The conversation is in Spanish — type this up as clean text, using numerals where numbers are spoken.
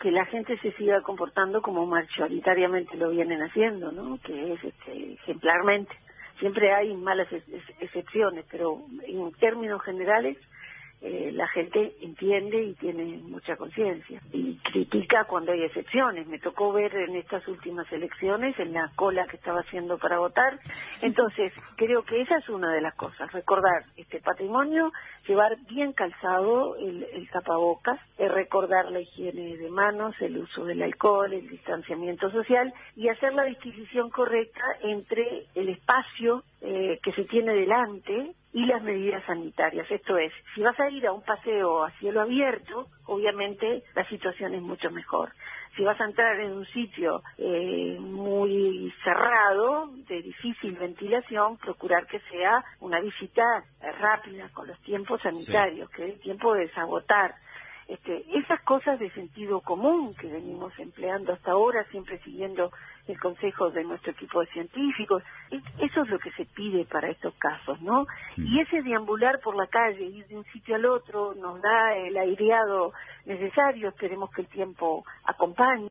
que la gente se siga comportando como mayoritariamente lo vienen haciendo, ¿no? Que es ejemplarmente. Siempre hay malas excepciones, pero en términos generales la gente entiende y tiene mucha conciencia y critica cuando hay excepciones. Me tocó ver en estas últimas elecciones en la cola que estaba haciendo para votar. Entonces creo que esa es una de las cosas, recordar este patrimonio, llevar bien calzado el tapabocas, recordar la higiene de manos, el uso del alcohol, el distanciamiento social y hacer la distinción correcta entre el espacio que se tiene delante y las medidas sanitarias. Esto es, si vas a ir a un paseo a cielo abierto, obviamente la situación es mucho mejor. Si vas a entrar en un sitio muy cerrado, de difícil ventilación, procurar que sea una visita rápida, con los tiempos sanitarios, que es tiempo de desagotar. Esas cosas de sentido común que venimos empleando hasta ahora, siempre siguiendo el consejo de nuestro equipo de científicos, eso es lo que se pide para estos casos, ¿no? Y ese deambular por la calle, ir de un sitio al otro, nos da el aireado necesario, esperemos que el tiempo acompañe.